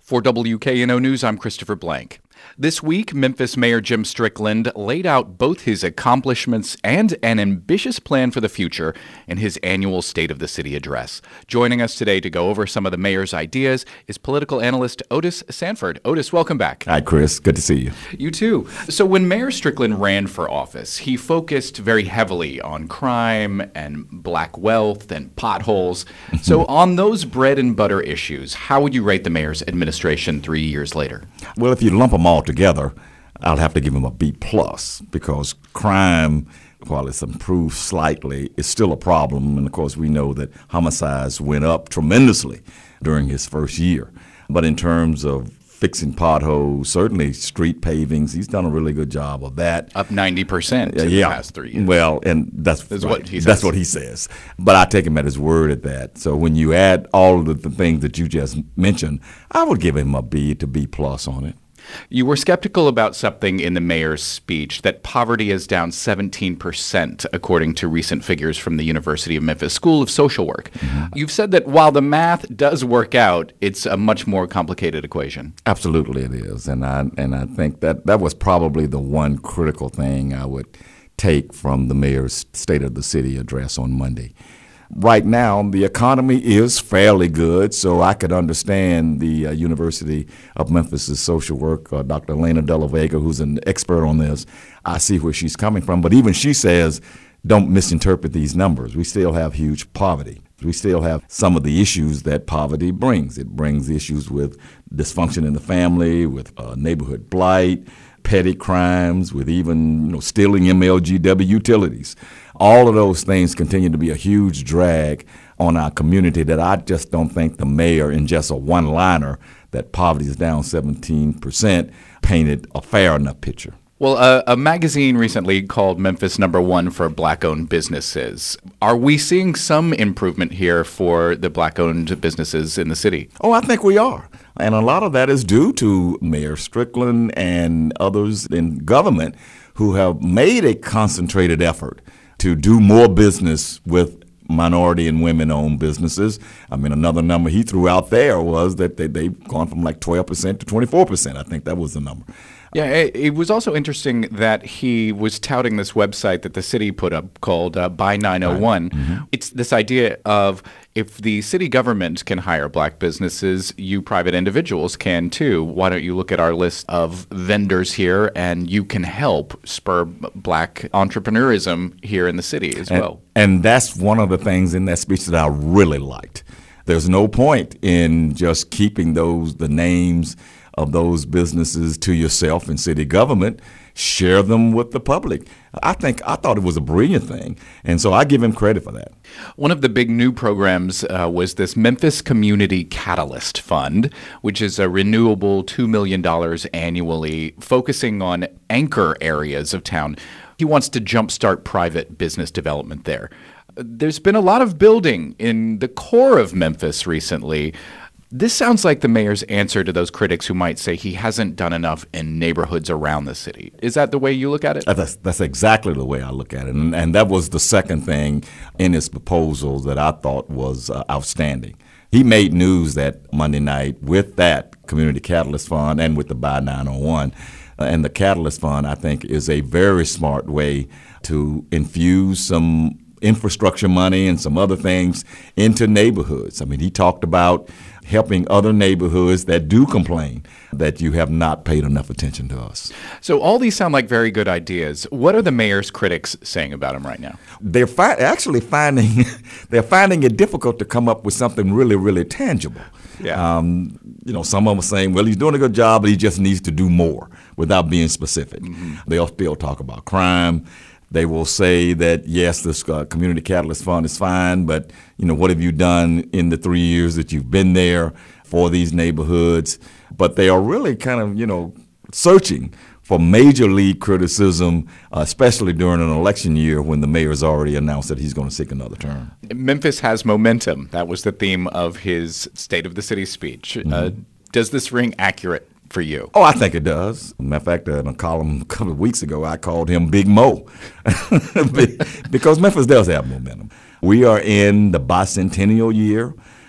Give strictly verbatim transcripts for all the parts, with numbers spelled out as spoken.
For W K N O News, I'm Christopher Blank. This week, Memphis Mayor Jim Strickland laid out both his accomplishments and an ambitious plan for the future in his annual State of the City address. Joining us today to go over some of the mayor's ideas is political analyst Otis Sanford. Otis, welcome back. Hi, Chris. Good to see you. You too. So when Mayor Strickland ran for office, he focused very heavily on crime and black wealth and potholes. So on those bread and butter issues, how would you rate the mayor's administration three years later? Well, if you lump them all together, I'll have to give him a B plus because crime, while it's improved slightly, is still a problem. And of course, we know that homicides went up tremendously during his first year. But in terms of fixing potholes, certainly street pavings, he's done a really good job of that. Up ninety percent in yeah. the past three years. Well, and that's, that's right. what he says. That's what he says. But I take him at his word at that. So when you add all of the, the things that you just mentioned, I would give him a B to B plus on it. You were skeptical about something in the mayor's speech, that poverty is down seventeen percent, according to recent figures from the University of Memphis School of Social Work. Mm-hmm. You've said that while the math does work out, it's a much more complicated equation. Absolutely it is. And I, and I think that that was probably the one critical thing I would take from the mayor's State of the City address on Monday. Right now, the economy is fairly good, so I could understand the uh, University of Memphis' social work, uh, Doctor Elena De La Vega, who's an expert on this. I see where she's coming from, but even she says, don't misinterpret these numbers. We still have huge poverty. We still have some of the issues that poverty brings. It brings issues with dysfunction in the family, with uh, neighborhood blight, petty crimes, with even you know stealing M L G W utilities. All of those things continue to be a huge drag on our community that I just don't think the mayor, in just a one-liner, that poverty is down seventeen percent, painted a fair enough picture. Well, uh, a magazine recently called Memphis number one for black-owned businesses. Are we seeing some improvement here for the black-owned businesses in the city? Oh, I think we are. And a lot of that is due to Mayor Strickland and others in government who have made a concentrated effort to do more business with minority and women-owned businesses. I mean, another number he threw out there was that they, they've gone from like twelve percent to twenty-four percent. I think that was the number. Yeah, it, it was also interesting that he was touting this website that the city put up called uh, Buy nine oh one. Right. Mm-hmm. It's this idea of if the city government can hire black businesses, you private individuals can too. Why don't you look at our list of vendors here and you can help spur black entrepreneurism here in the city as and, well. And that's one of the things in that speech that I really liked. There's no point in just keeping those the names of those businesses to yourself and city government. Share them with the public. I think I thought it was a brilliant thing, and so I give him credit for that. One of the big new programs uh, was this Memphis Community Catalyst Fund, which is a renewable two million dollars annually, focusing on anchor areas of town. He wants to jumpstart private business development there. There's been a lot of building in the core of Memphis recently. This sounds like the mayor's answer to those critics who might say he hasn't done enough in neighborhoods around the city. Is that the way you look at it? That's, that's exactly the way I look at it. And, and that was the second thing in his proposal that I thought was uh, outstanding. He made news that Monday night with that Community Catalyst Fund and with the Buy nine oh one. Uh, and the Catalyst Fund, I think, is a very smart way to infuse some infrastructure money and some other things into neighborhoods. I mean, he talked about helping other neighborhoods that do complain that you have not paid enough attention to us. So all these sound like very good ideas. What are the mayor's critics saying about him right now? They're fi- actually finding they're finding it difficult to come up with something really, really tangible. Yeah. Um, you know, some of them are saying, well, he's doing a good job, but he just needs to do more without being specific. Mm-hmm. They'll still talk about crime. They will say that, yes, this uh, Community Catalyst Fund is fine, but, you know, what have you done in the three years that you've been there for these neighborhoods? But they are really kind of, you know, searching for major league criticism, uh, especially during an election year when the mayor's already announced that he's going to seek another term. Memphis has momentum. That was the theme of his State of the City speech. Mm-hmm. Uh, does this ring accurate for you? Oh, I think it does. Matter of fact, uh, in a column a couple of weeks ago, I called him Big Mo because Memphis does have momentum. We are in the bicentennial year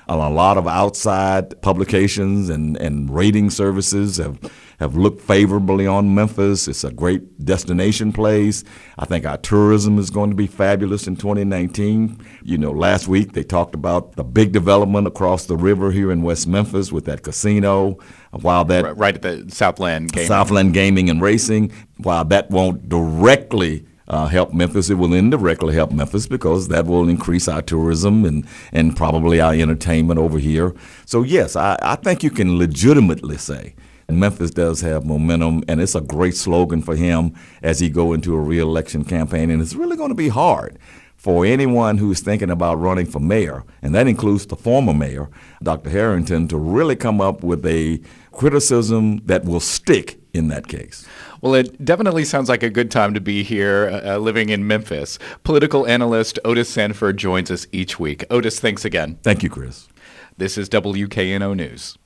A lot of outside publications and, and rating services have have looked favorably on Memphis. It's a great destination place. I think our tourism is going to be fabulous in twenty nineteen. You know, last week they talked about the big development across the river here in West Memphis with that casino. While that right, right at the Southland Gaming. Southland Gaming and Racing, while that won't directly Uh, help Memphis, it will indirectly help Memphis because that will increase our tourism and, and probably our entertainment over here. So, yes, I, I think you can legitimately say Memphis does have momentum, and it's a great slogan for him as he go into a re-election campaign. And it's really going to be hard for anyone who's thinking about running for mayor, and that includes the former mayor, Doctor Harrington, to really come up with a criticism that will stick in that case. Well, it definitely sounds like a good time to be here uh, living in Memphis. Political analyst Otis Sanford joins us each week. Otis, thanks again. Thank you, Chris. This is W K N O News.